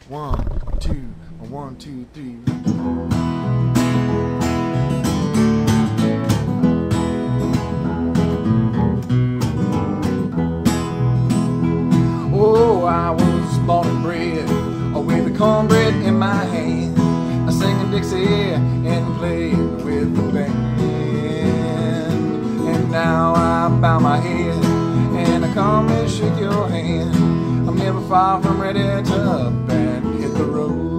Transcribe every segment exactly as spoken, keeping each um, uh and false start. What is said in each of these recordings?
One, two, one, two, three. Oh, I was born and bred with the cornbread in my hand. I singing Dixie and playing with the band. And now I bow my head and I come and shake your hand. I'm never far from ready to up and hit the road.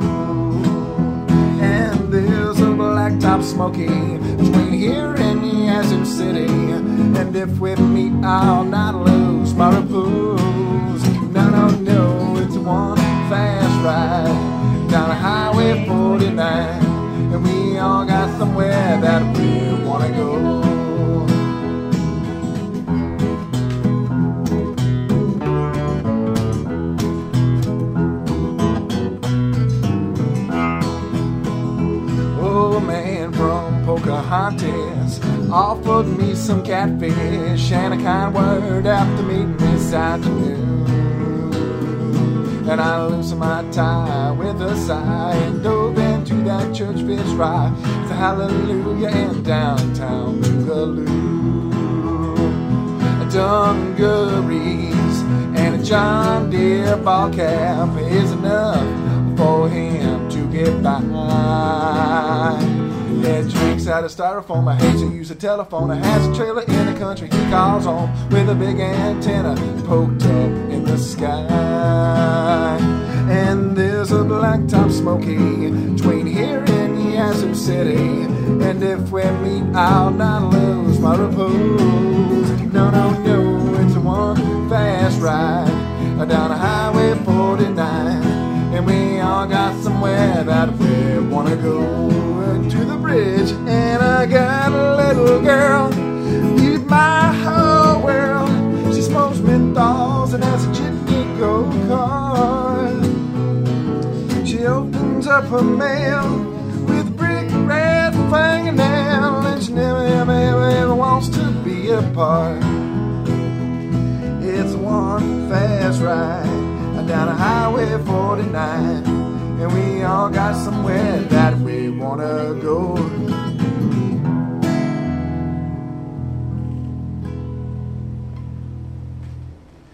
And there's a blacktop smoky between here and Yazoo City. And if we meet, I'll not lose my repose. No, no, no, it's one fast ride down Highway forty-nine. And we all got somewhere that we wanna go. Pocahontas offered me some catfish and a kind word after meeting this afternoon. And I loosened my tie with a sigh and dove into that church fish fry. It's a hallelujah in downtown Boogaloo. A dungarees and a John Deere ball cap is enough for him to get by. Yeah, drinks out of styrofoam. I hate to use a telephone. I has a trailer in the country he calls home with a big antenna poked up in the sky. And there's a blacktop smoky between here and Yazoo City. And if we meet, I'll not lose my repose. No, no, no, it's a one fast ride down Highway forty-nine. And we all got somewhere that we wanna go. To the bridge, and I got a little girl, you'd my whole world. She smokes menthols and has a jitney go-kart. She opens up her mail with brick red fingernail, and she never, ever, ever, ever wants to be apart. It's one fast ride down Highway forty-nine. And we all got somewhere that we wanna go.